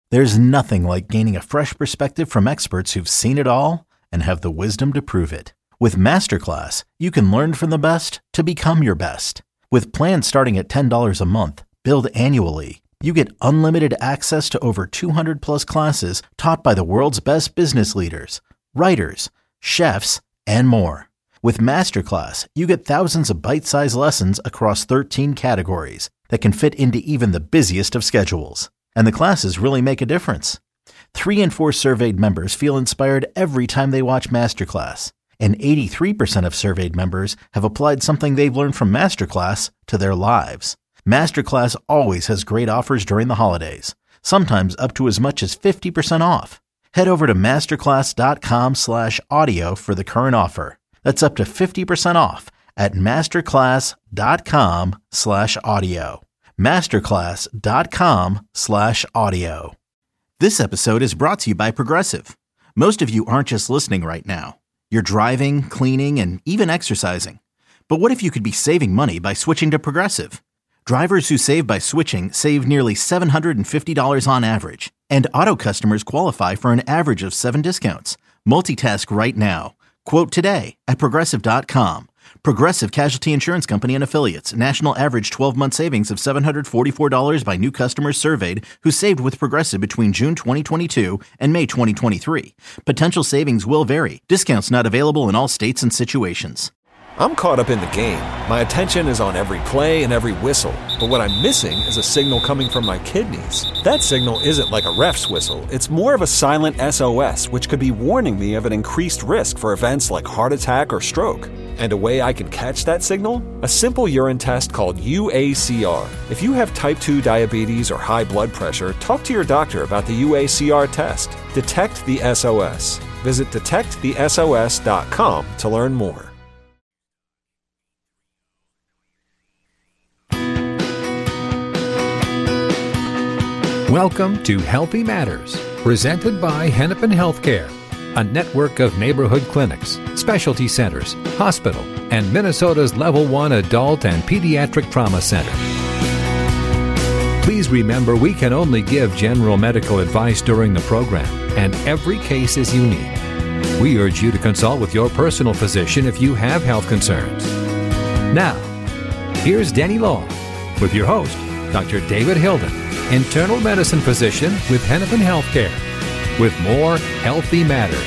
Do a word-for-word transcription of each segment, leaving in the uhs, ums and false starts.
There's nothing like gaining a fresh perspective from experts who've seen it all and have the wisdom to prove it. With Masterclass, you can learn from the best to become your best. With plans starting at ten dollars a month, billed annually, you get unlimited access to over two hundred plus classes taught by the world's best business leaders, writers, chefs, and more. With Masterclass, you get thousands of bite-sized lessons across thirteen categories that can fit into even the busiest of schedules. And the classes really make a difference. Three in four surveyed members feel inspired every time they watch Masterclass. And eighty-three percent of surveyed members have applied something they've learned from Masterclass to their lives. Masterclass always has great offers during the holidays, sometimes up to as much as fifty percent off. Head over to masterclass.com slash audio for the current offer. That's up to fifty percent off at masterclass.com slash audio. masterclass.com slash audio. This episode is brought to you by Progressive. Most of you aren't just listening right now. You're driving, cleaning, and even exercising. But what if you could be saving money by switching to Progressive? Drivers who save by switching save nearly seven hundred fifty dollars on average. And auto customers qualify for an average of seven discounts. Multitask right now. Quote today at Progressive dot com. Progressive Casualty Insurance Company and Affiliates. National average twelve-month savings of seven hundred forty-four dollars by new customers surveyed who saved with Progressive between June twenty twenty-two and May twenty twenty-three. Potential savings will vary. Discounts not available in all states and situations. I'm caught up in the game. My attention is on every play and every whistle. But what I'm missing is a signal coming from my kidneys. That signal isn't like a ref's whistle. It's more of a silent S O S, which could be warning me of an increased risk for events like heart attack or stroke. And a way I can catch that signal? A simple urine test called U A C R. If you have type two diabetes or high blood pressure, talk to your doctor about the U A C R test. Detect the S O S. Visit detect the S O S dot com to learn more. Welcome to Healthy Matters, presented by Hennepin Healthcare, a network of neighborhood clinics, specialty centers, hospital, and Minnesota's Level one Adult and Pediatric Trauma Center. Please remember we can only give general medical advice during the program, and every case is unique. We urge you to consult with your personal physician if you have health concerns. Now, here's Denny Long with your host, Doctor David Hilden, internal medicine physician with Hennepin Healthcare, with more Healthy Matters.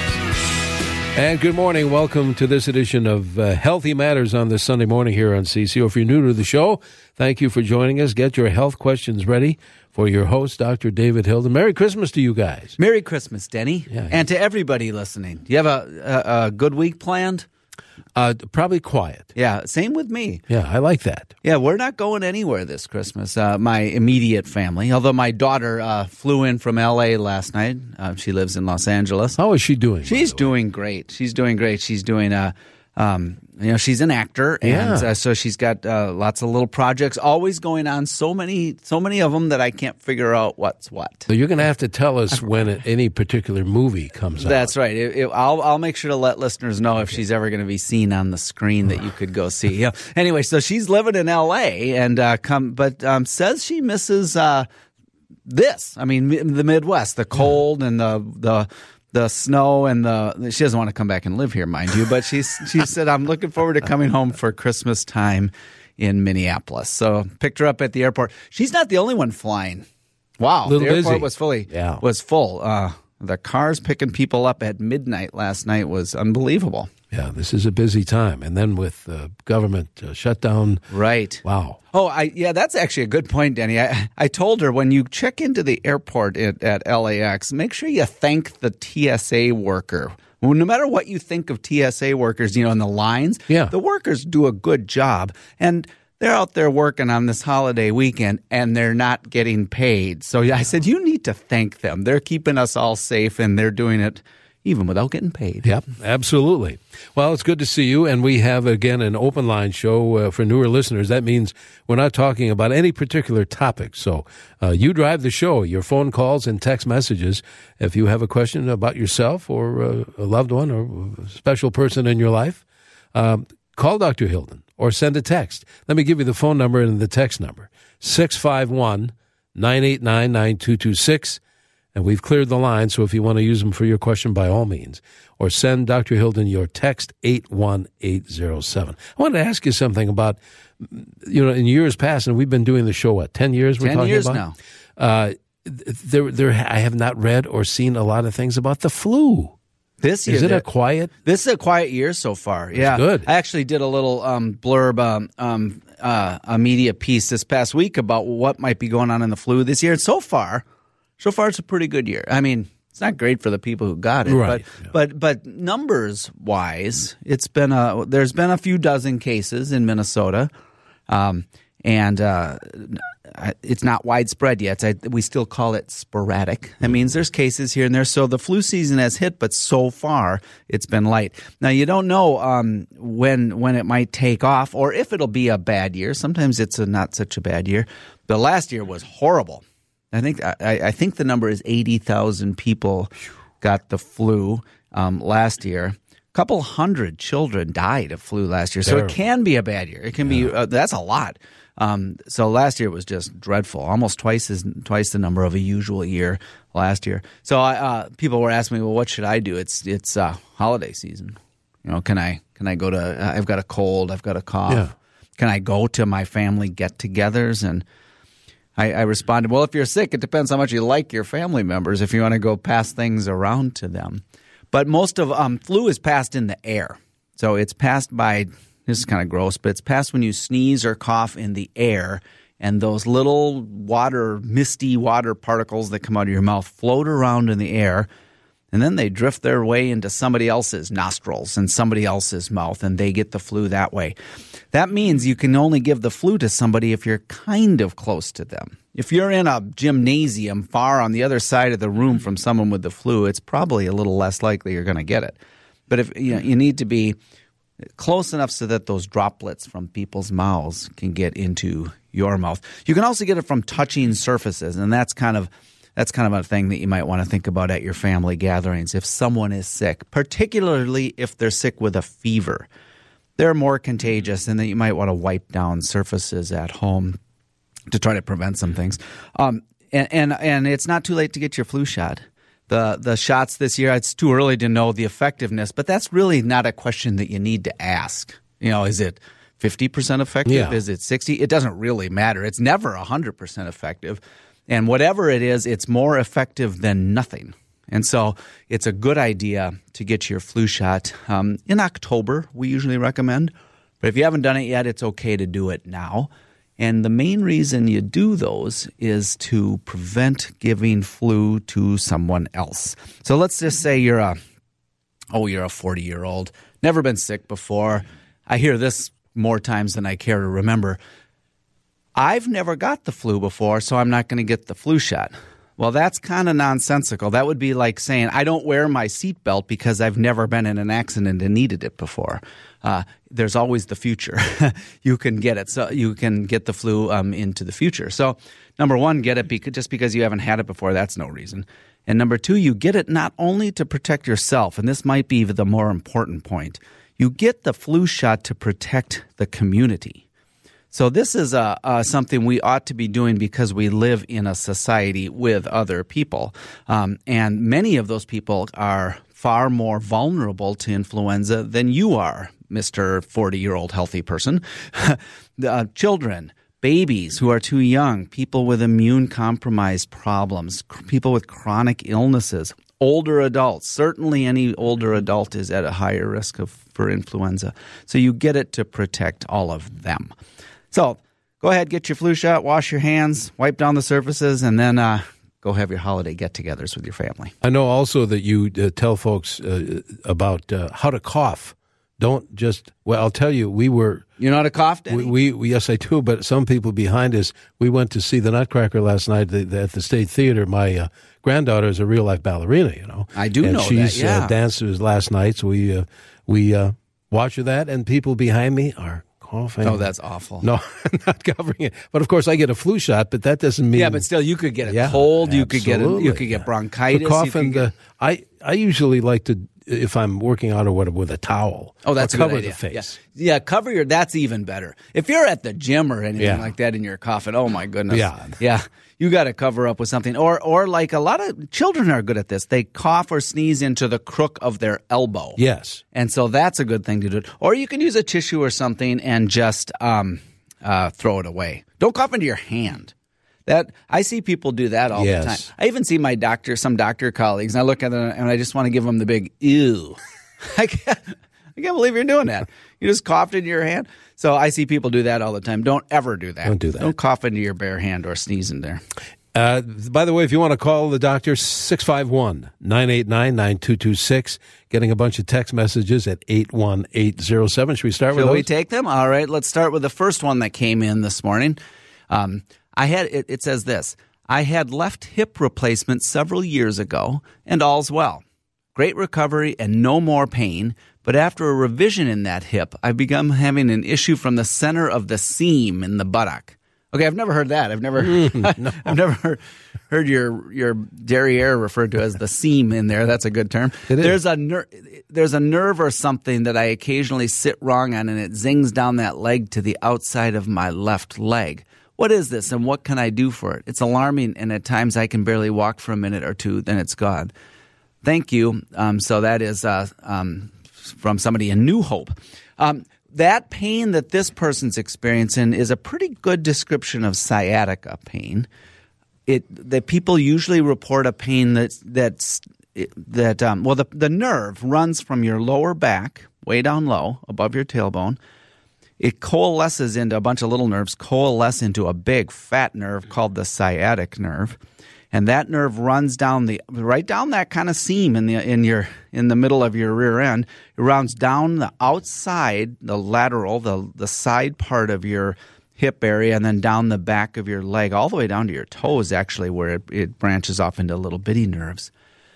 And good morning. Welcome to this edition of uh, Healthy Matters on this Sunday morning here on C C O. If you're new to the show, thank you for joining us. Get your health questions ready for your host, Doctor David Hilden. Merry Christmas to you guys. Merry Christmas, Denny. Yeah, and to everybody listening. Do you have a, a, a good week planned? Uh, probably quiet. Yeah, same with me. Yeah, I like that. Yeah, we're not going anywhere this Christmas. Uh, my immediate family, although my daughter uh, flew in from L A last night. Uh, she lives in Los Angeles. How is she doing? She's doing great. She's doing great. She's doing uh, um, you know, she's an actor, and Yeah. uh, so she's got uh, lots of little projects always going on. So many, so many of them that I can't figure out what's what. So you're going to have to tell us when any particular movie comes out. That's right. It, it, I'll I'll make sure to let listeners know if she's ever going to be seen on the screen that you could go see. Yeah. Anyway, so she's living in L A and uh, come, but um, says she misses uh, this. I mean, mi- the Midwest, the cold and the the. The snow and the she doesn't want to come back and live here, mind you, but she's she said I'm looking forward to coming home for Christmas time in Minneapolis. So picked her up at the airport. She's not the only one flying. Wow, Little the airport busy. was fully Yeah. was full. Uh, the cars picking people up at midnight last night was unbelievable. Yeah, this is a busy time. And then with uh, government uh, shutdown. Right. Wow. Oh, I yeah, that's actually a good point, Denny. I, I told her when you check into the airport at, at L A X, make sure you thank the T S A worker. Well, no matter what you think of T S A workers, you know, in the lines, Yeah. the workers do a good job. And they're out there working on this holiday weekend, and they're not getting paid. So I said, you need to thank them. They're keeping us all safe, and they're doing it even without getting paid. Yep, absolutely. Well, it's good to see you, and we have, again, an open line show uh, for newer listeners. That means we're not talking about any particular topic. So uh, you drive the show, your phone calls and text messages. If you have a question about yourself or uh, a loved one or a special person in your life, um, call Doctor Hilden or send a text. Let me give you the phone number and the text number, six five one, nine eight nine, nine two two six. And we've cleared the line, so if you want to use them for your question, by all means. Or send Doctor Hilden your text eight one eight zero seven. I wanted to ask you something about, you know, in years past, and we've been doing the show, what, ten years we're ten talking years about? now. Uh, there, there, I have not read or seen a lot of things about the flu. This year, Is it there- a quiet? This is a quiet year so far. Yeah, good. I actually did a little um, blurb, um, um, uh, a media piece this past week about what might be going on in the flu this year. And so far, so far it's a pretty good year. I mean, it's not great for the people who got it, Right, but yeah. but but numbers wise, it's been a there's been a few dozen cases in Minnesota, um, and uh, it's not widespread yet. I, we still call it sporadic. That means there's cases here and there. So the flu season has hit, but so far it's been light. Now you don't know um, when when it might take off or if it'll be a bad year. Sometimes it's a not such a bad year. The last year was horrible. I think I, I think the number is eighty thousand people got the flu um, last year. A couple hundred children died of flu last year, so Terrible. it can be a bad year. It can be uh, that's a lot. Um, so last year was just dreadful, almost twice as twice the number of a usual year last year. So I, uh, people were asking me, well, what should I do? It's it's uh, holiday season. You know, can I can I go to? Uh, I've got a cold. I've got a cough. Yeah. Can I go to my family get-togethers? And I, I responded, well, if you're sick, it depends how much you like your family members, if you want to go pass things around to them. But most of um, flu is passed in the air. So it's passed by, this is kind of gross, but it's passed when you sneeze or cough in the air, and those little water, misty water particles that come out of your mouth float around in the air, and then they drift their way into somebody else's nostrils and somebody else's mouth, and they get the flu that way. That means you can only give the flu to somebody if you're kind of close to them. If you're in a gymnasium far on the other side of the room from someone with the flu, it's probably a little less likely you're going to get it. But if you know, you need to be close enough so that those droplets from people's mouths can get into your mouth. You can also get it from touching surfaces, and that's kind of That's kind of a thing that you might want to think about at your family gatherings. If someone is sick, particularly if they're sick with a fever, they're more contagious, and that you might want to wipe down surfaces at home to try to prevent some things. Um, and, and and it's not too late to get your flu shot. The the shots this year, it's too early to know the effectiveness, but that's really not a question that you need to ask. You know, is it fifty percent effective? Yeah. Is it sixty? It doesn't really matter. It's never one hundred percent effective. And whatever it is, it's more effective than nothing. And so it's a good idea to get your flu shot um, in October, we usually recommend. But if you haven't done it yet, it's okay to do it now. And the main reason you do those is to prevent giving flu to someone else. So let's just say you're a, oh, you're a forty-year-old, never been sick before. I hear this more times than I care to remember. I've never got the flu before, so I'm not going to get the flu shot. Well, that's kind of nonsensical. That would be like saying I don't wear my seatbelt because I've never been in an accident and needed it before. Uh, there's always the future. You can get it. So you can get the flu um, into the future. So number one, get it because, just because you haven't had it before. That's no reason. And number two, you get it not only to protect yourself, and this might be the more important point. You get the flu shot to protect the community. So this is uh, uh, something we ought to be doing because we live in a society with other people. Um, and many of those people are far more vulnerable to influenza than you are, Mister forty-year-old healthy person. uh, children, babies who are too young, people with immune-compromised problems, c- people with chronic illnesses, older adults. Certainly any older adult is at a higher risk of for influenza. So you get it to protect all of them. So go ahead, get your flu shot, wash your hands, wipe down the surfaces, and then uh, go have your holiday get-togethers with your family. I know also that you uh, tell folks uh, about uh, how to cough. Don't just, well, I'll tell you, we were... You know how to cough, Danny? We, we Yes, I do, but some people behind us, we went to see the Nutcracker last night at the, at the State Theater. My uh, granddaughter is a real-life ballerina, you know. I do and know she's, that, yeah. uh, danced last night, so we, uh, we uh, watch her that, and people behind me are... coughing. Oh, that's awful. No, I'm not covering it. But of course, I get a flu shot, but that doesn't mean. Yeah, but still, you could get a Yeah, cold. You could get a, absolutely, you could get yeah. bronchitis. The cough you could and get- the, I I usually like to, if I'm working out or whatever, with a towel. Oh, that's or a good cover idea. the face. Yeah. yeah, cover your. That's even better. If you're at the gym or anything Yeah. like that and you're coughing, oh my goodness. Yeah. yeah. you got to cover up with something. Or, or like a lot of children are good at this. They cough or sneeze into the crook of their elbow. Yes. And so that's a good thing to do. Or you can use a tissue or something and just um, uh, throw it away. Don't cough into your hand. That I see people do that all yes. the time. I even see my doctor, some doctor colleagues, and I look at them and I just want to give them the big ew. I can't, I can't believe you're doing that. You just coughed into your hand. So I see people do that all the time. Don't ever do that. Don't do that. Don't cough into your bare hand or sneeze in there. Uh, by the way, if you want to call the doctor, six five one, nine eight nine, nine two two six. Getting a bunch of text messages at eight one eight zero seven. Should we start with Shall those? we take them? All right. Let's start with the first one that came in this morning. Um, I had it, it says this. I had left hip replacement several years ago, and all's well. Great recovery and no more pain. But after a revision in that hip, I've begun having an issue from the center of the seam in the buttock. Okay, I've never heard that. I've never, mm, no. I've never heard, heard your your derriere referred to as the seam in there. That's a good term. It is. There's a ner- there's a nerve or something that I occasionally sit wrong on, and it zings down that leg to the outside of my left leg. What is this, and what can I do for it? It's alarming, and at times I can barely walk for a minute or two, then it's gone. Thank you. Um, so that is uh, um, from somebody in New Hope. Um, that pain that this person's experiencing is a pretty good description of sciatica pain. It that people usually report a pain that's that's that um, well the the nerve runs from your lower back way down low above your tailbone. It coalesces into a bunch of little nerves, coalesce into a big fat nerve called the sciatic nerve, and that nerve runs down the right down that kind of seam in the in your in the middle of your rear end. It runs down the outside, the lateral, the the side part of your hip area, and then down the back of your leg, all the way down to your toes, actually, where it, it branches off into little bitty nerves.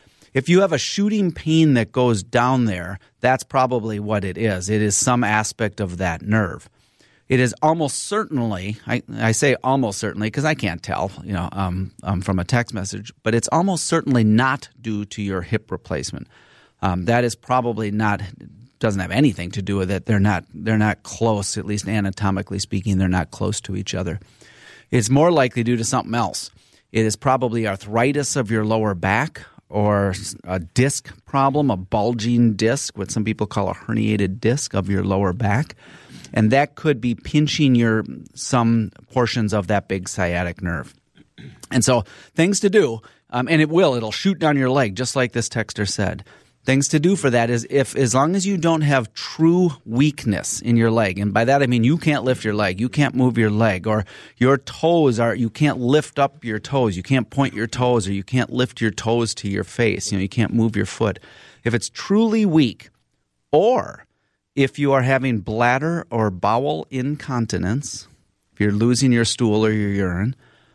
If you have a shooting pain that goes down there, that's probably what it is. It is some aspect of that nerve. It is almost certainly, I, I say almost certainly because I can't tell, you know, um, um, from a text message, but it's almost certainly not due to your hip replacement. Um, that is probably not, doesn't have anything to do with it. They're not, they're not close, at least anatomically speaking, they're not close to each other. It's more likely due to something else. It is probably arthritis of your lower back, or a disc problem, a bulging disc, what some people call a herniated disc of your lower back. And that could be pinching your some portions of that big sciatic nerve. And so things to do, um, and it will, it'll shoot down your leg, just like this texter said. Things to do for that is if, as long as you don't have true weakness in your leg, and by that I mean you can't lift your leg, you can't move your leg, or your toes are, you can't lift up your toes, you can't point your toes, or you can't lift your toes to your face, you know, you can't move your foot. If it's truly weak, or if you are having bladder or bowel incontinence, if you're losing your stool or your urine,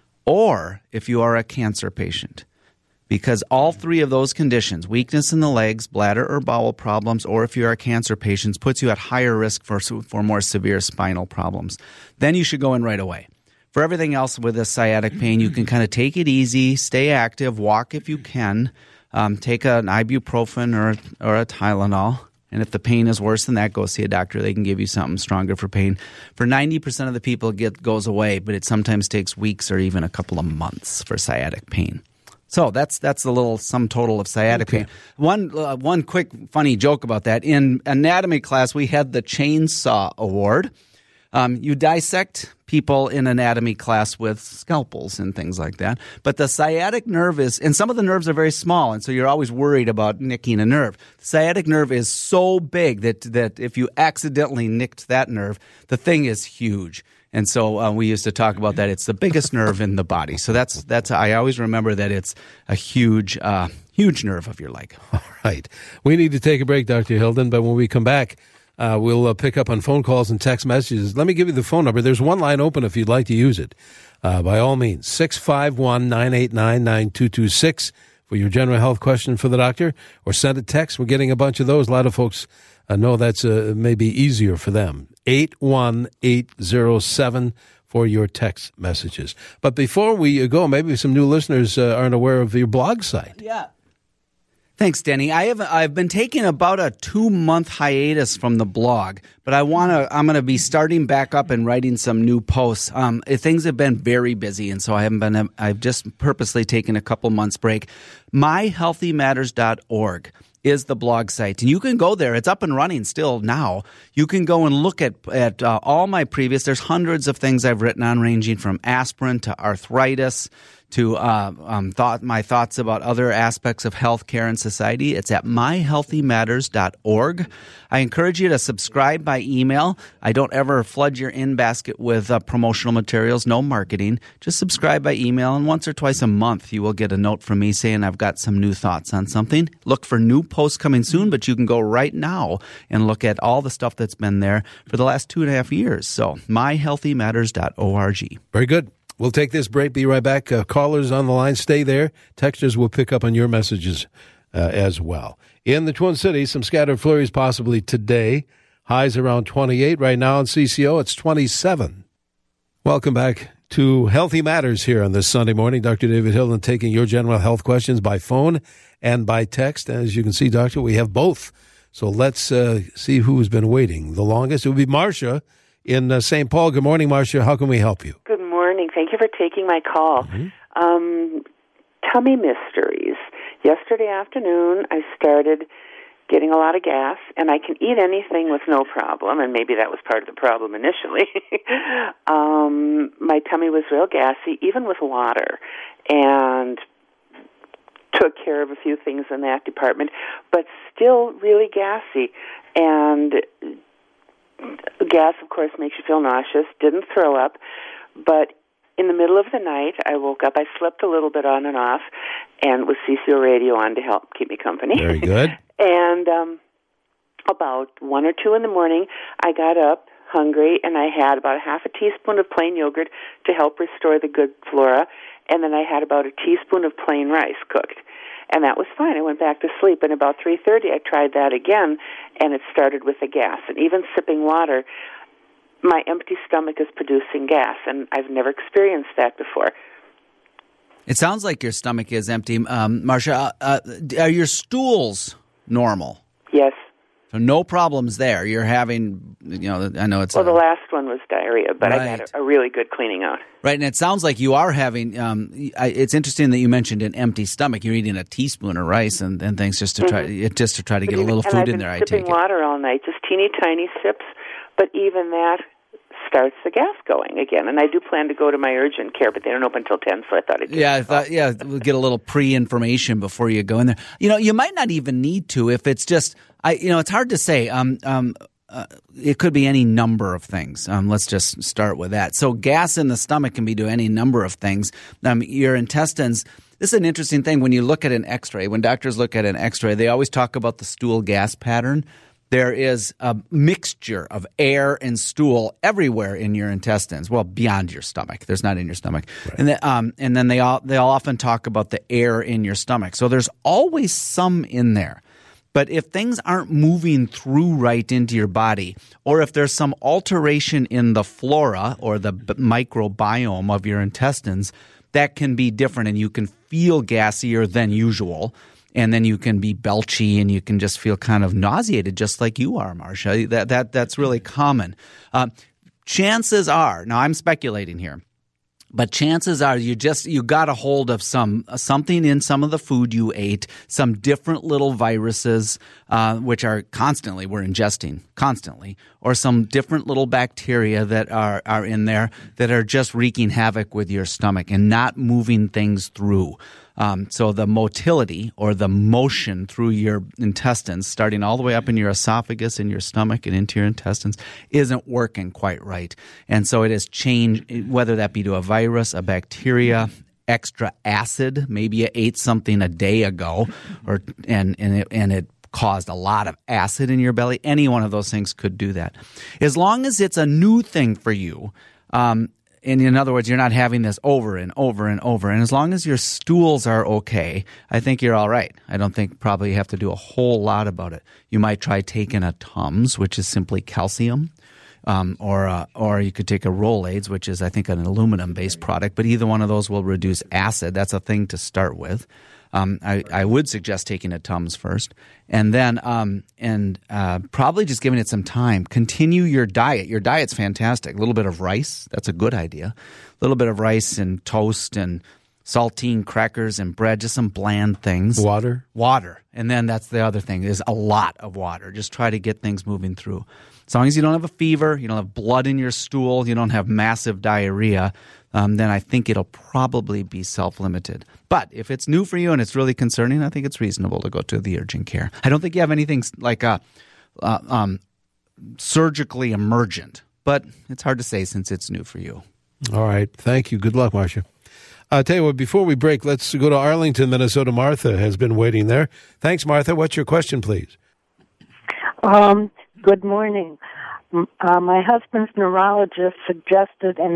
or if you are a cancer patient. Because all three of those conditions, weakness in the legs, bladder or bowel problems, or if you're a cancer patient, puts you at higher risk for, for more severe spinal problems. Then you should go in right away. For everything else with this sciatic pain, you can kind of take it easy, stay active, walk if you can, um, take an ibuprofen or, or a Tylenol. And if the pain is worse than that, go see a doctor. They can give you something stronger for pain. For ninety percent of the people, it get, goes away, but it sometimes takes weeks or even a couple of months for sciatic pain. So that's that's the little sum total of sciatic okay. pain. One uh, one quick funny joke about that. In anatomy class, we had the chainsaw award. Um, you dissect people in anatomy class with scalpels and things like that. But the sciatic nerve is, and some of the nerves are very small, and so you're always worried about nicking a nerve. The sciatic nerve is so big that that if you accidentally nicked that nerve, the thing is huge. And so uh, we used to talk about that. It's the biggest nerve in the body. So that's that's. I always remember that it's a huge, uh, huge nerve of your leg. All right. We need to take a break, Doctor Hilden, but when we come back, uh, we'll uh, pick up on phone calls and text messages. Let me give you the phone number. There's one line open if you'd like to use it. Uh, by all means, six five one, nine eight nine, nine two two six for your general health question for the doctor, or send a text. We're getting a bunch of those. A lot of folks uh, know that's uh, maybe easier for them. eight one eight zero seven for your text messages. But before we go, maybe some new listeners uh, aren't aware of your blog site. Yeah. Thanks, Denny. I have I've been taking about a two month hiatus from the blog, but I want to. I'm going to be starting back up and writing some new posts. Um, things have been very busy, and so I haven't been. I've just purposely taken a couple months break. my healthy matters dot org is the blog site, and you can go there. It's up and running still now. You can go and look at at uh, all my previous. There's hundreds of things I've written on, ranging from aspirin to arthritis to uh, um, thought my thoughts about other aspects of healthcare and society. It's at my healthy matters dot org. I encourage you to subscribe by email. I don't ever flood your in basket with uh, promotional materials, no marketing. Just subscribe by email, and once or twice a month you will get a note from me saying I've got some new thoughts on something. Look for new posts coming soon, but you can go right now and look at all the stuff that's been there for the last two and a half years. So my healthy matters dot org. Very good. We'll take this break, be right back. Uh, callers on the line, stay there. Texters will pick up on your messages uh, as well. In the Twin Cities, some scattered flurries possibly today. Highs around twenty-eight. Right now in C C O, it's twenty-seven. Welcome back to Healthy Matters here on this Sunday morning. Doctor David Hilden taking your general health questions by phone and by text. As you can see, Doctor, we have both. So let's uh, see who's been waiting the longest. It would be Marcia in uh, Saint Paul. Good morning, Marcia. How can we help you? Good morning. Thank you for taking my call. Mm-hmm. Um, tummy mysteries. Yesterday afternoon, I started getting a lot of gas, and I can eat anything with no problem, and maybe that was part of the problem initially. um, my tummy was real gassy, even with water, and took care of a few things in that department, but still really gassy. And gas, of course, makes you feel nauseous. Didn't throw up, but in the middle of the night, I woke up. I slept a little bit on and off, and with C C O radio on to help keep me company. Very good. And um, about one or two in the morning, I got up hungry, and I had about a half a teaspoon of plain yogurt to help restore the good flora, and then I had about a teaspoon of plain rice cooked. And that was fine. I went back to sleep, and about three thirty, I tried that again, and it started with the gas. And even sipping water, my empty stomach is producing gas, and I've never experienced that before. It sounds like your stomach is empty. Um, Marcia, uh, are your stools normal? Yes. So no problems there. You're having, you know, I know it's... Well, a, the last one was diarrhea, but right. I had a, a really good cleaning out. Right, and it sounds like you are having, um, I, it's interesting that you mentioned an empty stomach. You're eating a teaspoon of rice and, and things just to try mm-hmm. just to try to but get even, a little food in there, I take it. I've been sipping water all night, just teeny tiny sips, but even that starts the gas going again. And I do plan to go to my urgent care, but they don't open until ten, so I thought I'd get Yeah, I thought, yeah, we'll get a little pre-information before you go in there. You know, you might not even need to if it's just, I, you know, it's hard to say. Um, um, uh, it could be any number of things. Um, let's just start with that. So gas in the stomach can be to any number of things. Um, your intestines, this is an interesting thing when you look at an x-ray. When doctors look at an x-ray, they always talk about the stool gas pattern. There is a mixture of air and stool everywhere in your intestines. Well, beyond your stomach. There's not in your stomach. Right. And, the, um, and then they all, they'll often talk about the air in your stomach. So there's always some in there. But if things aren't moving through right into your body, or if there's some alteration in the flora or the b- microbiome of your intestines, that can be different, and you can feel gassier than usual. And then you can be belchy, and you can just feel kind of nauseated, just like you are, Marcia. That that that's really common. Uh, chances are, now I'm speculating here, but chances are you just you got a hold of some something in some of the food you ate, some different little viruses, uh, which are constantly we're ingesting constantly, or some different little bacteria that are are in there that are just wreaking havoc with your stomach and not moving things through. Um, so the motility or the motion through your intestines, starting all the way up in your esophagus, in your stomach, and into your intestines, isn't working quite right. And so it has changed, whether that be to a virus, a bacteria, extra acid. Maybe you ate something a day ago, or and and it, and it caused a lot of acid in your belly. Any one of those things could do that. As long as it's a new thing for you, um, and in other words, you're not having this over and over and over. And as long as your stools are okay, I think you're all right. I don't think probably you have to do a whole lot about it. You might try taking a Tums, which is simply calcium, um, or uh, or you could take a Rolaids, which is, I think, an aluminum-based product. But either one of those will reduce acid. That's a thing to start with. um, I, I would suggest taking a Tums first, and then um, and uh, probably just giving it some time. Continue your diet. Your diet's fantastic. A little bit of rice, that's a good idea. A little bit of rice and toast and saltine crackers and bread, just some bland things. Water? Water. And then that's the other thing, is a lot of water. Just try to get things moving through. As long as you don't have a fever, you don't have blood in your stool, you don't have massive diarrhea, um, then I think it'll probably be self-limited. But if it's new for you and it's really concerning, I think it's reasonable to go to the urgent care. I don't think you have anything like a, uh, um, surgically emergent, but it's hard to say since it's new for you. All right. Thank you. Good luck, Marcia. I'll tell you what, before we break, let's go to Arlington, Minnesota. Martha has been waiting there. Thanks, Martha. What's your question, please? Um, good morning. Uh, my husband's neurologist suggested an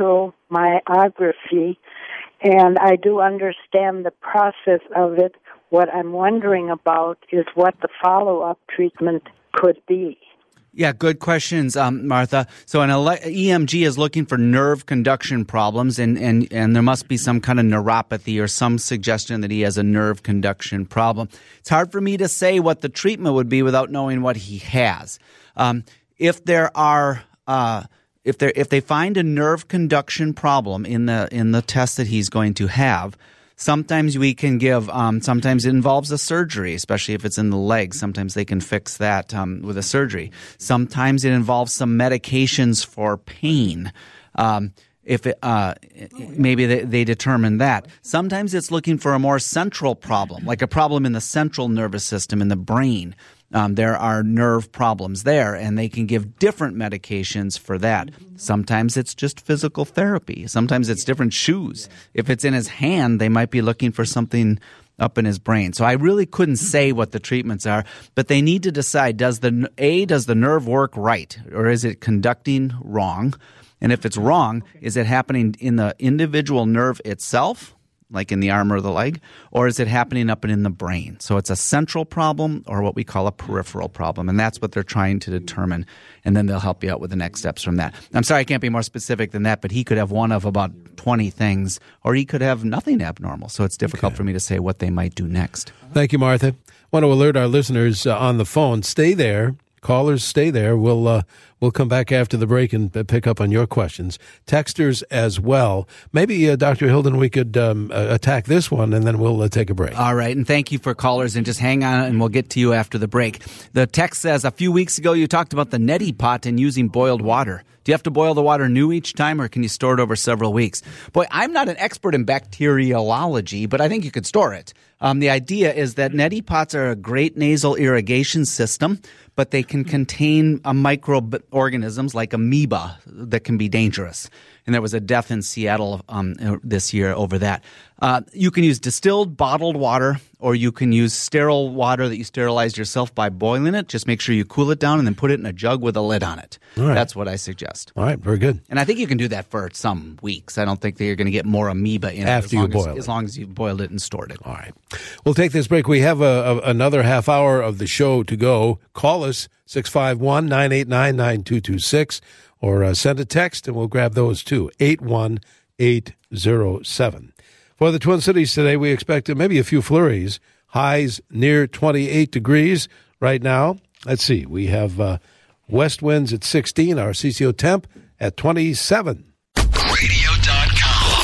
electromyography, and I do understand the process of it. What I'm wondering about is what the follow-up treatment could be. Yeah, good questions, um, Martha. So an ele- E M G is looking for nerve conduction problems, and, and, and there must be some kind of neuropathy or some suggestion that he has a nerve conduction problem. It's hard for me to say what the treatment would be without knowing what he has. Um, if there are, uh, if there, if they find a nerve conduction problem in the in the test that he's going to have, sometimes we can give, um, sometimes it involves a surgery, especially if it's in the leg. Sometimes they can fix that um, with a surgery. Sometimes it involves some medications for pain. Um, if it, uh, maybe they, they determine that. Sometimes it's looking for a more central problem, like a problem in the central nervous system in the brain. Um, there are nerve problems there, and they can give different medications for that. Sometimes it's just physical therapy. Sometimes it's different shoes. If it's in his hand, they might be looking for something up in his brain. So I really couldn't say what the treatments are, but they need to decide, does the A, does the nerve work right, or is it conducting wrong? And if it's wrong, is it happening in the individual nerve itself, like in the arm or the leg, or is it happening up and in the brain? So it's a central problem or what we call a peripheral problem, and that's what they're trying to determine, and then they'll help you out with the next steps from that. I'm sorry I can't be more specific than that, but he could have one of about twenty things, or he could have nothing abnormal, so it's difficult Okay. for me to say what they might do next. Thank you, Martha. I want to alert our listeners uh, on the phone. Stay there. Callers, stay there. We'll uh, we'll come back after the break and pick up on your questions. Texters as well. Maybe, uh, Doctor Hilden, we could um, uh, attack this one, and then we'll uh, take a break. All right, and thank you for callers, and just hang on, and we'll get to you after the break. The text says, a few weeks ago you talked about the neti pot and using boiled water. Do you have to boil the water new each time, or can you store it over several weeks? Boy, I'm not an expert in bacteriology, but I think you could store it. Um, the idea is that neti pots are a great nasal irrigation system, but they can contain uh, microorganisms like amoeba that can be dangerous. And there was a death in Seattle um, this year over that. Uh, you can use distilled bottled water, or you can use sterile water that you sterilized yourself by boiling it. Just make sure you cool it down and then put it in a jug with a lid on it. All right. That's what I suggest. All right, very good. And I think you can do that for some weeks. I don't think that you're going to get more amoeba in After it you as long boil as, it. as long as you've boiled it and stored it. All right. We'll take this break. We have a, a, another half hour of the show to go. Call us, six five one, nine eight nine, nine two two six, or uh, send a text, and we'll grab those too, eight one eight zero seven. For the Twin Cities today, we expect maybe a few flurries, highs near twenty-eight degrees right now. Let's see. We have uh, west winds at sixteen, our C C O temp at twenty-seven. radio dot com.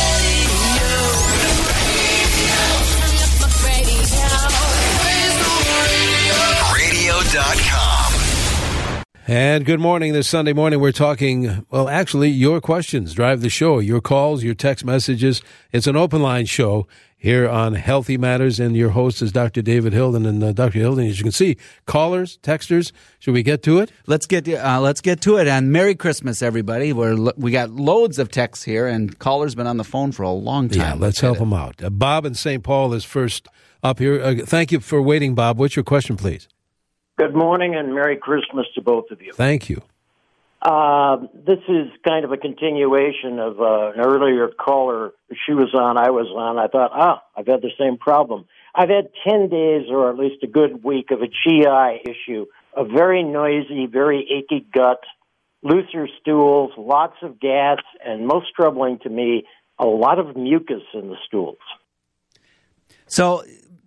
radio dot com. And good morning. This Sunday morning, we're talking, well, actually, your questions drive the show, your calls, your text messages. It's an open line show here on Healthy Matters, and your host is Doctor David Hilden. And uh, Doctor Hilden, as you can see, callers, texters, should we get to it? Let's get uh, let's get to it. And Merry Christmas, everybody. We're we got loads of texts here, and callers been on the phone for a long time. Yeah, let's help them out. Uh, Bob in Saint Paul is first up here. Uh, thank you for waiting, Bob. What's your question, please? Good morning and Merry Christmas to both of you. Thank you. Uh, this is kind of a continuation of uh, an earlier caller. She was on, I was on. I thought, ah, I've had the same problem. I've had ten days or at least a good week of a G I issue, a very noisy, very achy gut, looser stools, lots of gas, and most troubling to me, a lot of mucus in the stools. So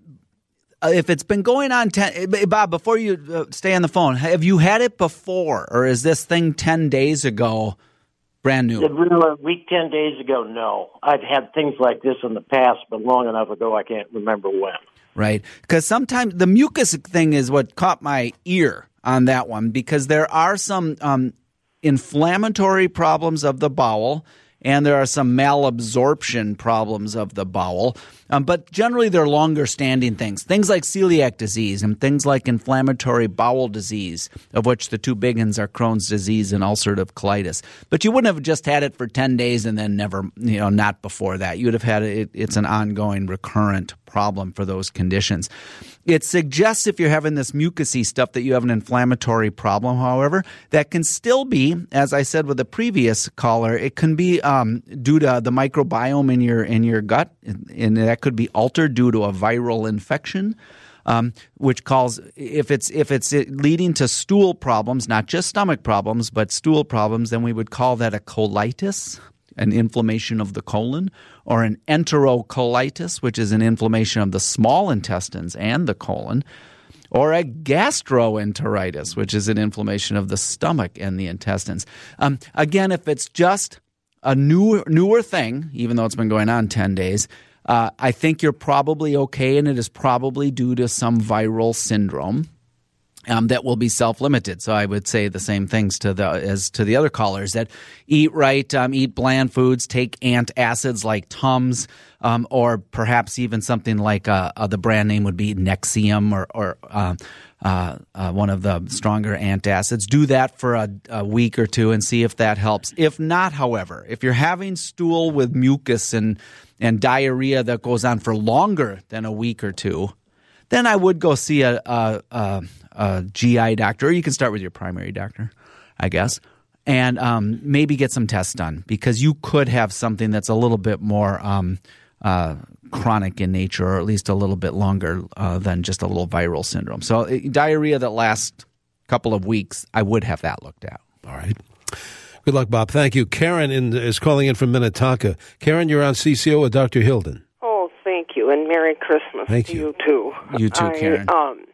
uh, if it's been going on ten, Bob, before you uh, stay on the phone, have you had it before, or is this thing ten days ago brand new? A week, ten days ago, no. I've had things like this in the past, but long enough ago I can't remember when. Right, because sometimes the mucus thing is what caught my ear on that one, because there are some um, inflammatory problems of the bowel, and there are some malabsorption problems of the bowel. Um, but generally, they're longer-standing things. Things like celiac disease and things like inflammatory bowel disease, of which the two big ones are Crohn's disease and ulcerative colitis. But you wouldn't have just had it for ten days and then never, you know, not before that. You would have had it. It's an ongoing, recurrent problem for those conditions. It suggests if you're having this mucousy stuff that you have an inflammatory problem, however, that can still be, as I said with the previous caller, it can be um, due to the microbiome in your in your gut, and that could be altered due to a viral infection, um, which calls if it's if it's leading to stool problems, not just stomach problems, but stool problems, then we would call that a colitis, an inflammation of the colon, or an enterocolitis, which is an inflammation of the small intestines and the colon, or a gastroenteritis, which is an inflammation of the stomach and the intestines. Um, again, if it's just a new, newer thing, even though it's been going on ten days, uh, I think you're probably okay, and it is probably due to some viral syndrome. Um, that will be self-limited. So I would say the same things to the as to the other callers, that eat right, um, eat bland foods, take antacids like Tums, um, or perhaps even something like uh, uh, the brand name would be Nexium, or, or uh, uh, uh, one of the stronger antacids. Do that for a, a week or two and see if that helps. If not, however, if you're having stool with mucus and and diarrhea that goes on for longer than a week or two, then I would go see a, a, a, a G I doctor, or you can start with your primary doctor, I guess, and um, maybe get some tests done, because you could have something that's a little bit more um, uh, chronic in nature, or at least a little bit longer uh, than just a little viral syndrome. So uh, diarrhea that lasts a couple of weeks, I would have that looked at. All right. Good luck, Bob. Thank you. Karen in, is calling in from Minnetonka. Karen, you're on C C O with Doctor Hilden. Thank you, and Merry Christmas Thank to you. you, too. You too, I, Karen. Um,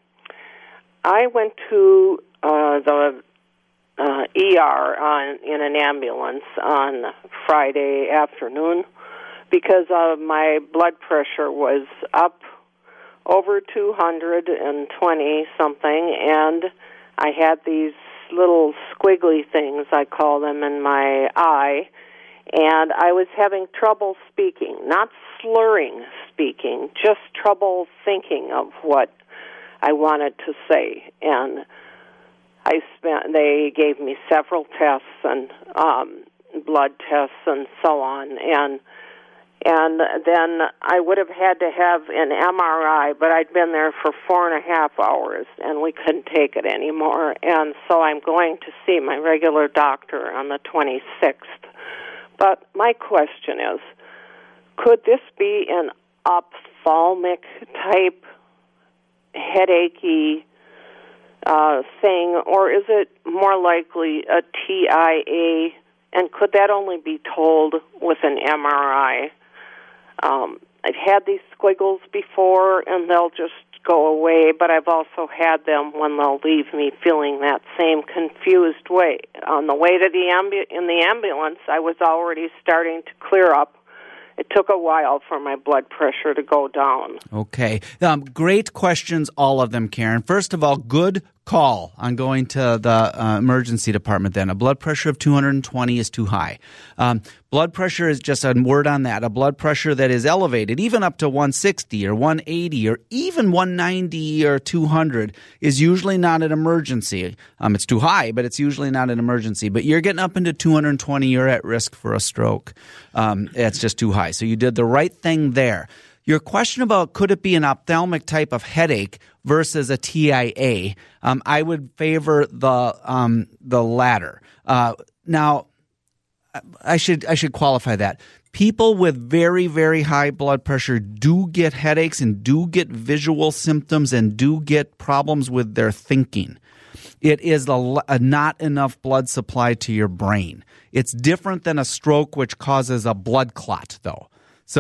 I went to uh, the uh, E R on, in an ambulance on Friday afternoon because uh, my blood pressure was up over two hundred twenty something, and I had these little squiggly things, I call them, in my eye, and I was having trouble speaking, not slurring speaking, just trouble thinking of what I wanted to say. And I spent, they gave me several tests and um, blood tests and so on, and and then I would have had to have an M R I, but I'd been there for four and a half hours, and we couldn't take it anymore. And so I'm going to see my regular doctor on the twenty-sixth. But my question is, could this be an ophthalmic type headachy uh, thing, or is it more likely a T I A, and could that only be told with an M R I? Um, I've had these squiggles before, and they'll just go away, but I've also had them when they'll leave me feeling that same confused way. On the way to the ambu- in the ambulance, I was already starting to clear up. It took a while for my blood pressure to go down. Okay. Um, great questions, all of them, Karen. First of all, good call on going to the uh, emergency department then. A blood pressure of two hundred twenty is too high. Um, blood pressure is just a word on that. A blood pressure that is elevated, even up to one sixty or one eighty or even one ninety or two hundred, is usually not an emergency. Um, it's too high, but it's usually not an emergency. But you're getting up into two hundred twenty, you're at risk for a stroke. Um, it's just too high. So you did the right thing there. Your question about could it be an ophthalmic type of headache versus a T I A, um, I would favor the um, the latter. Uh, now, I should I should qualify that. People with very, very high blood pressure do get headaches and do get visual symptoms and do get problems with their thinking. It is a, a not enough blood supply to your brain. It's different than a stroke, which causes a blood clot, though. So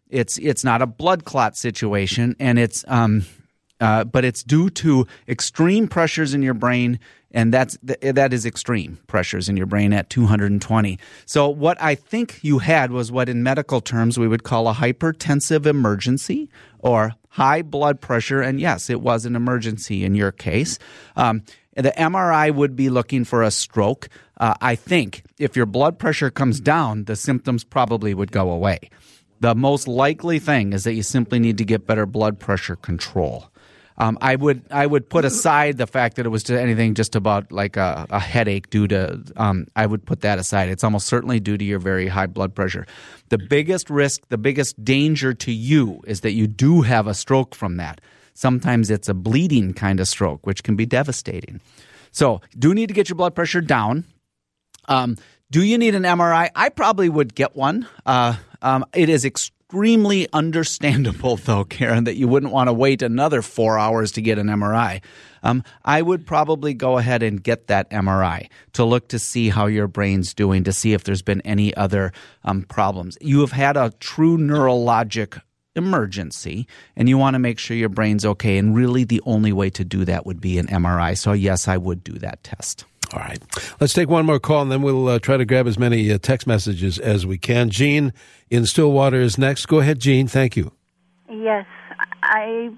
It's it's not a blood clot situation, and it's um, uh, but it's due to extreme pressures in your brain, and that's that is extreme pressures in your brain at two hundred twenty. So what I think you had was what in medical terms we would call a hypertensive emergency or high blood pressure, and yes, it was an emergency in your case. Um, the M R I would be looking for a stroke. Uh, I think if your blood pressure comes down, the symptoms probably would go away. The most likely thing is that you simply need to get better blood pressure control. Um, I would I would put aside the fact that it was to anything just about like a, a headache due to um, I would put that aside. It's almost certainly due to your very high blood pressure. The biggest risk, the biggest danger to you is that you do have a stroke from that. Sometimes it's a bleeding kind of stroke, which can be devastating. So do need to get your blood pressure down. Um, do you need an M R I? I probably would get one. Uh, um, it is extremely understandable, though, Karen, that you wouldn't want to wait another four hours to get an M R I. Um, I would probably go ahead and get that M R I to look to see how your brain's doing, to see if there's been any other um, problems. You have had a true neurologic emergency, and you want to make sure your brain's okay, and really the only way to do that would be an M R I. So, yes, I would do that test. All right. Let's take one more call, and then we'll uh, try to grab as many uh, text messages as we can. Jean in Stillwater is next. Go ahead, Jean. Thank you. Yes. I,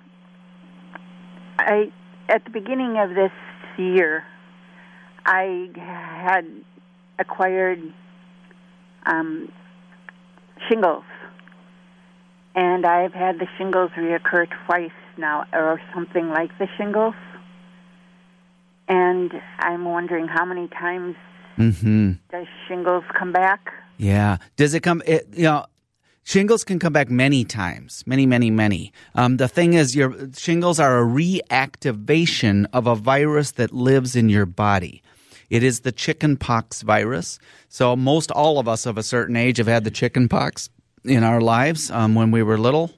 I at the beginning of this year, I had acquired um, shingles, and I've had the shingles reoccur twice now, or something like the shingles. And I'm wondering how many times mm-hmm. does shingles come back? Yeah. Does it come, it, you know, shingles can come back many times, many, many, many. Um, the thing is, your shingles are a reactivation of a virus that lives in your body. It is the chickenpox virus. So most all of us of a certain age have had the chickenpox in our lives um, when we were little.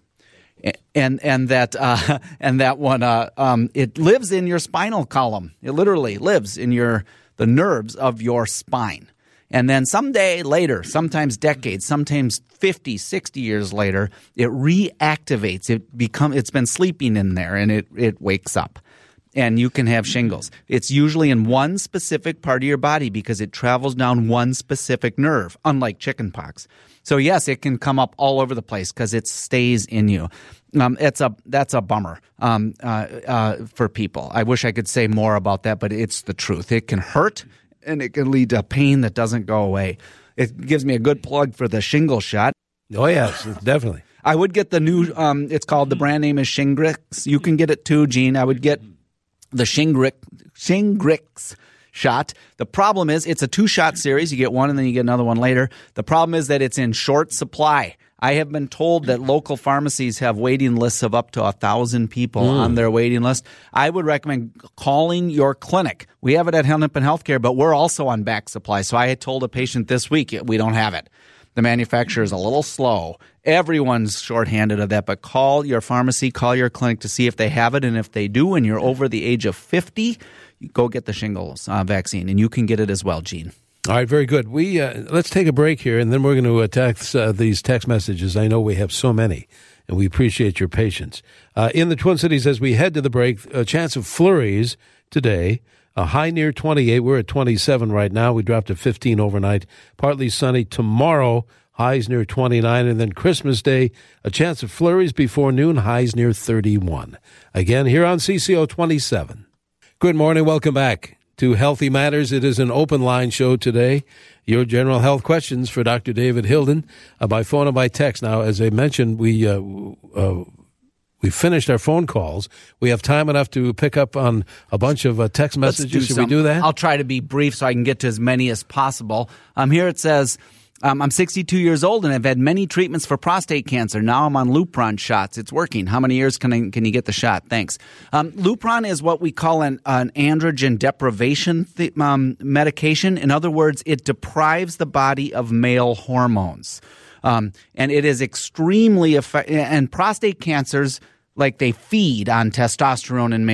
And and that uh, and that one uh, um, it lives in your spinal column. It literally lives in your the nerves of your spine. And then someday later, sometimes decades, sometimes fifty, sixty years later, it reactivates. It become it's been sleeping in there, and it it wakes up. And you can have shingles. It's usually in one specific part of your body because it travels down one specific nerve, unlike chickenpox. So yes, it can come up all over the place because it stays in you. Um, it's a that's a bummer um, uh, uh, for people. I wish I could say more about that, but it's the truth. It can hurt, and it can lead to pain that doesn't go away. It gives me a good plug for the shingle shot. Oh yes, definitely. I would get the new. Um, it's called the brand name is Shingrix. You can get it too, Gene. I would get the Shingrix Shingrix shot. The problem is it's a two-shot series. You get one and then you get another one later. The problem is that it's in short supply. I have been told that local pharmacies have waiting lists of up to one thousand people mm. on their waiting list. I would recommend calling your clinic. We have it at Hennepin Healthcare, but we're also on back supply. So I had told a patient this week, we don't have it. The manufacturer is a little slow. Everyone's shorthanded of that, but call your pharmacy, call your clinic to see if they have it. And if they do, and you're over the age of fifty, go get the shingles uh, vaccine, and you can get it as well, Gene. All right, very good. We uh, let's take a break here, and then we're going to attack uh, these text messages. I know we have so many, and we appreciate your patience. Uh, in the Twin Cities, as we head to the break, a chance of flurries today. A high near twenty-eight. We're at twenty-seven right now. We dropped to fifteen overnight. Partly sunny tomorrow. Highs near twenty-nine. And then Christmas Day, a chance of flurries before noon. Highs near thirty-one. Again, here on C C O twenty-seven. Good morning. Welcome back to Healthy Matters. It is an open line show today. Your general health questions for Doctor David Hilden uh, by phone and by text. Now, as I mentioned, we uh, uh, we finished our phone calls. We have time enough to pick up on a bunch of uh, text messages. Should we do that? I'll try to be brief so I can get to as many as possible. Um, here it says, um, I'm sixty-two years old and I've had many treatments for prostate cancer. Now I'm on Lupron shots. It's working. How many years can I, can you get the shot? Thanks. Um, Lupron is what we call an, an androgen deprivation th- um, medication. In other words, it deprives the body of male hormones. Um, and it is extremely effective. And prostate cancers, like they feed on testosterone and male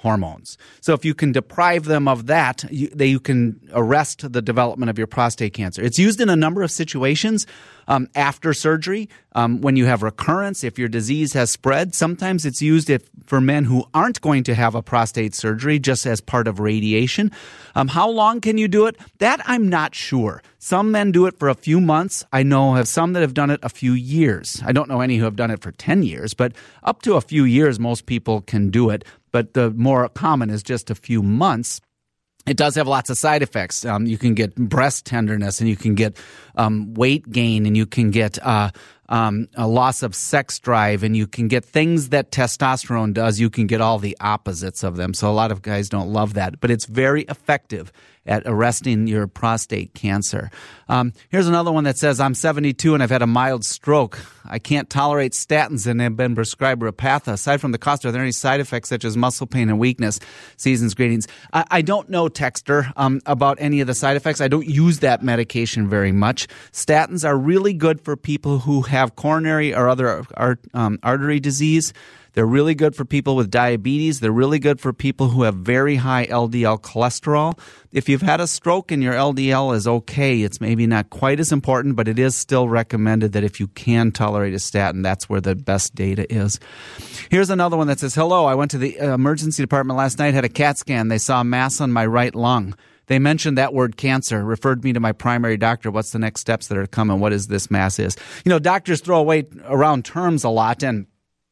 hormones. So if you can deprive them of that, you, they, you can arrest the development of your prostate cancer. It's used in a number of situations um, after surgery, um, when you have recurrence, if your disease has spread. Sometimes it's used if, for men who aren't going to have a prostate surgery, just as part of radiation. Um, how long can you do it? That I'm not sure. Some men do it for a few months. I know of some that have done it a few years. I don't know any who have done it for ten years, but up to a few years, most people can do it. But the more common is just a few months. It does have lots of side effects. Um, you can get breast tenderness, and you can get um, weight gain, and you can get uh, um, a loss of sex drive, and you can get things that testosterone does. You can get all the opposites of them. So a lot of guys don't love that, but it's very effective at arresting your prostate cancer. Um, here's another one that says, I'm seventy-two and I've had a mild stroke. I can't tolerate statins and have been prescribed Repatha. Aside from the cost, are there any side effects such as muscle pain and weakness? Seasons greetings. I, I don't know, Texter, um, about any of the side effects. I don't use that medication very much. Statins are really good for people who have coronary or other art, um, artery disease. They're really good for people with diabetes. They're really good for people who have very high L D L cholesterol. If you've had a stroke and your L D L is okay, it's maybe not quite as important, but it is still recommended that if you can tolerate a statin, that's where the best data is. Here's another one that says, hello, I went to the emergency department last night, had a CAT scan. They saw a mass on my right lung. They mentioned that word cancer, referred me to my primary doctor. What's the next steps that are coming? What is this mass is? You know, doctors throw away around terms a lot, and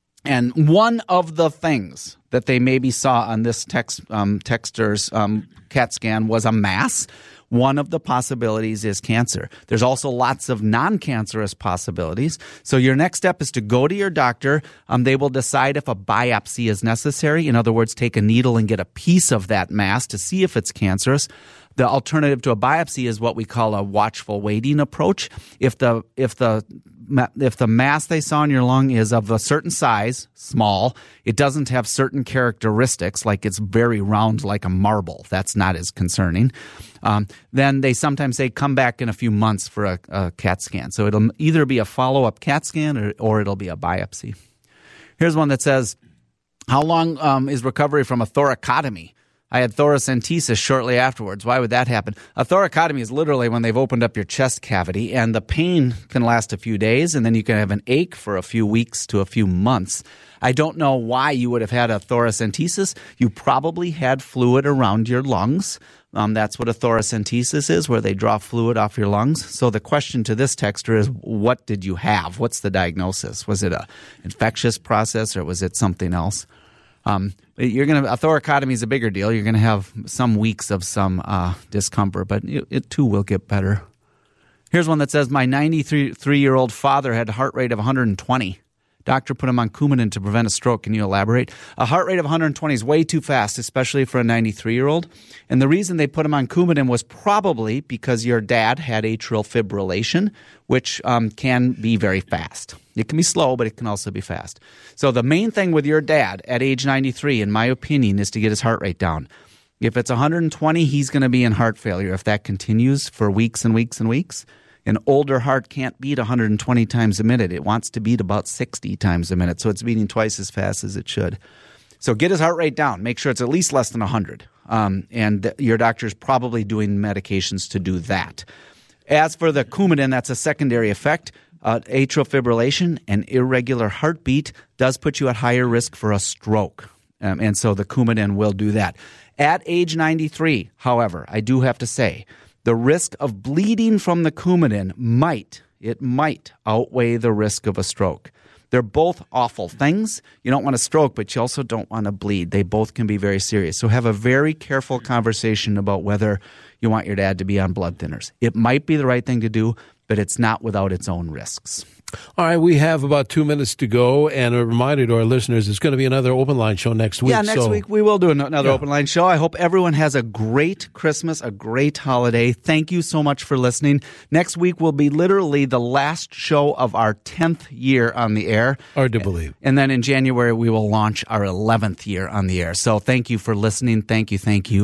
And one of the things that they maybe saw on this text um, texter's um, CAT scan was a mass. One of the possibilities is cancer. There's also lots of non-cancerous possibilities. So your next step is to go to your doctor. Um, they will decide if a biopsy is necessary. In other words, take a needle and get a piece of that mass to see if it's cancerous. The alternative to a biopsy is what we call a watchful waiting approach. If the if the if the mass they saw in your lung is of a certain size, small, it doesn't have certain characteristics, like it's very round like a marble. That's not as concerning. Um, then they sometimes say come back in a few months for a, a CAT scan. So it'll either be a follow-up CAT scan or, or it'll be a biopsy. Here's one that says, how long um, is recovery from a thoracotomy? I had thoracentesis shortly afterwards. Why would that happen? A thoracotomy is literally when they've opened up your chest cavity, and the pain can last a few days, and then you can have an ache for a few weeks to a few months. I don't know why you would have had a thoracentesis. You probably had fluid around your lungs. Um, that's what a thoracentesis is, where they draw fluid off your lungs. So the question to this texter is, what did you have? What's the diagnosis? Was it an infectious process, or was it something else? Um, you're going to, a thoracotomy is a bigger deal. You're going to have some weeks of some uh, discomfort, but it, it too will get better. Here's one that says, my ninety-three-year-old father had a heart rate of one hundred twenty. Doctor put him on Coumadin to prevent a stroke. Can you elaborate? A heart rate of one hundred twenty is way too fast, especially for a ninety-three-year-old. And the reason they put him on Coumadin was probably because your dad had atrial fibrillation, which um, can be very fast. It can be slow, but it can also be fast. So the main thing with your dad at age ninety-three, in my opinion, is to get his heart rate down. If it's one hundred twenty, he's going to be in heart failure if that continues for weeks and weeks and weeks. An older heart can't beat one hundred twenty times a minute. It wants to beat about sixty times a minute, so it's beating twice as fast as it should. So get his heart rate down. Make sure it's at least less than one hundred. Um, and th- your doctor's probably doing medications to do that. As for the Coumadin, that's a secondary effect. Uh, atrial fibrillation and irregular heartbeat does put you at higher risk for a stroke. Um, and so the Coumadin will do that. At age ninety-three, however, I do have to say, the risk of bleeding from the Coumadin might, it might outweigh the risk of a stroke. They're both awful things. You don't want a stroke, but you also don't want to bleed. They both can be very serious. So have a very careful conversation about whether you want your dad to be on blood thinners. It might be the right thing to do, but it's not without its own risks. All right, we have about two minutes to go, and a reminder to our listeners, it's going to be another open line show next week. Yeah, next so. week we will do another yeah. open line show. I hope everyone has a great Christmas, a great holiday. Thank you so much for listening. Next week will be literally the last show of our tenth year on the air. Hard to believe. And then in January we will launch our eleventh year on the air. So thank you for listening. Thank you, thank you.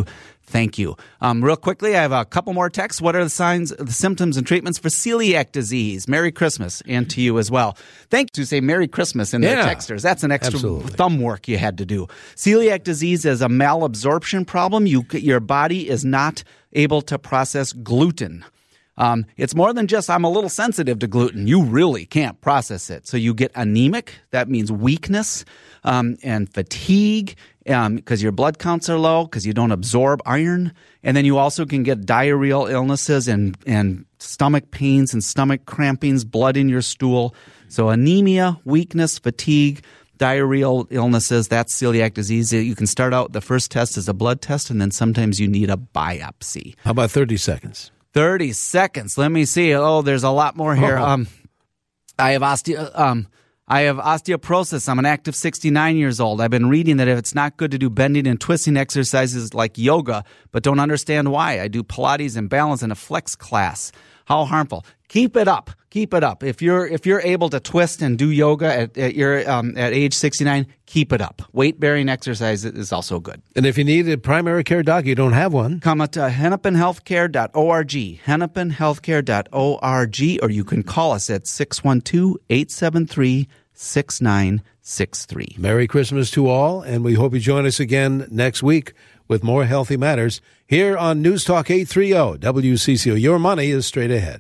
Thank you. Um, real quickly, I have a couple more texts. What are the signs, the symptoms, and treatments for celiac disease? Merry Christmas, and to you as well. Thank you to say Merry Christmas in Yeah, their texters. That's an extra absolutely. thumb work you had to do. Celiac disease is a malabsorption problem. You, your body is not able to process gluten. Um, it's more than just I'm a little sensitive to gluten. You really can't process it. So you get anemic. That means weakness um, and fatigue because um, your blood counts are low because you don't absorb iron. And then you also can get diarrheal illnesses and, and stomach pains and stomach crampings, blood in your stool. So anemia, weakness, fatigue, diarrheal illnesses, that's celiac disease. You can start out, the first test is a blood test, and then sometimes you need a biopsy. How about thirty seconds? thirty seconds. Let me see. Oh, there's a lot more here. Oh. Um, I have osteo, um, I have osteoporosis. I'm an active sixty-nine years old. I've been reading that if it's not good to do bending and twisting exercises like yoga, but don't understand why. I do Pilates and balance in a flex class. How harmful? Keep it up. Keep it up. If you're if you're able to twist and do yoga at, at your um, at age sixty-nine, keep it up. Weight bearing exercise is also good. And if you need a primary care doc, you don't have one. Come to hennepin healthcare dot org, hennepin healthcare dot org, or you can call us at six one two, eight seven three, six nine six three. Merry Christmas to all, and we hope you join us again next week with more Healthy Matters here on News Talk eight thirty W C C O. Your money is straight ahead.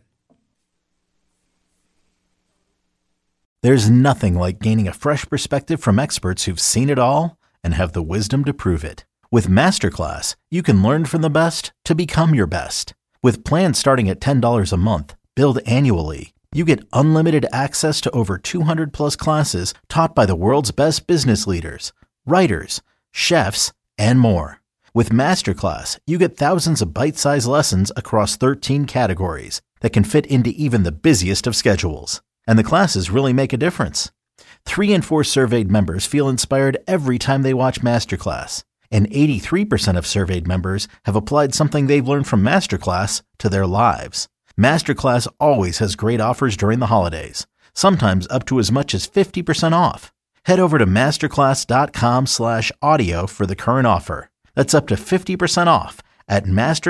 There's nothing like gaining a fresh perspective from experts who've seen it all and have the wisdom to prove it. With Masterclass, you can learn from the best to become your best. With plans starting at ten dollars a month, billed annually, you get unlimited access to over two hundred plus classes taught by the world's best business leaders, writers, chefs, and more. With Masterclass, you get thousands of bite-sized lessons across thirteen categories that can fit into even the busiest of schedules. And the classes really make a difference. Three in four surveyed members feel inspired every time they watch Masterclass. And eighty-three percent of surveyed members have applied something they've learned from Masterclass to their lives. Masterclass always has great offers during the holidays, sometimes up to as much as fifty percent off. Head over to masterclass.com slash audio for the current offer. That's up to fifty percent off at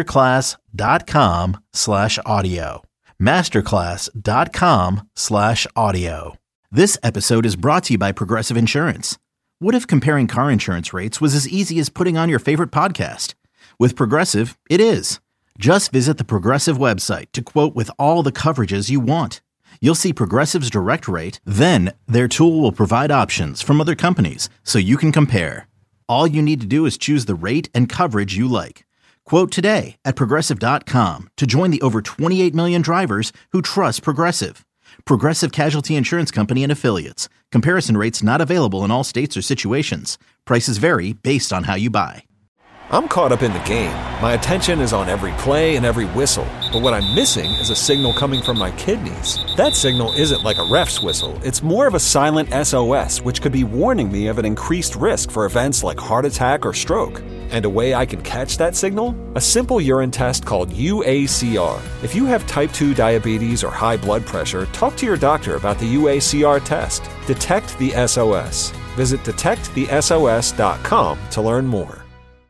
masterclass.com slash audio. Masterclass.com slash audio. This episode is brought to you by Progressive Insurance. What if comparing car insurance rates was as easy as putting on your favorite podcast? With Progressive, it is. Just visit the Progressive website to quote with all the coverages you want. You'll see Progressive's direct rate, then their tool will provide options from other companies so you can compare. All you need to do is choose the rate and coverage you like. Quote today at Progressive dot com to join the over twenty-eight million drivers who trust Progressive. Progressive Casualty Insurance Company and Affiliates. Comparison rates not available in all states or situations. Prices vary based on how you buy. I'm caught up in the game. My attention is on every play and every whistle. But what I'm missing is a signal coming from my kidneys. That signal isn't like a ref's whistle. It's more of a silent S O S, which could be warning me of an increased risk for events like heart attack or stroke. And a way I can catch that signal? A simple urine test called U A C R. If you have type two diabetes or high blood pressure, talk to your doctor about the U A C R test. Detect the S O S. Visit detect the S O S dot com to learn more.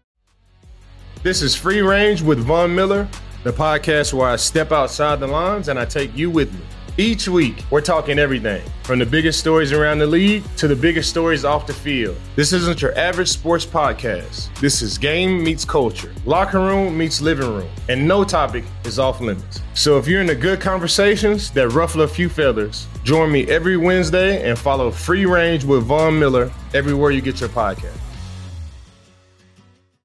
This is Free Range with Von Miller, the podcast where I step outside the lines and I take you with me. Each week, we're talking everything from the biggest stories around the league to the biggest stories off the field. This isn't your average sports podcast. This is game meets culture, locker room meets living room, and no topic is off limits. So if you're into good conversations that ruffle a few feathers, join me every Wednesday and follow Free Range with Von Miller everywhere you get your podcast.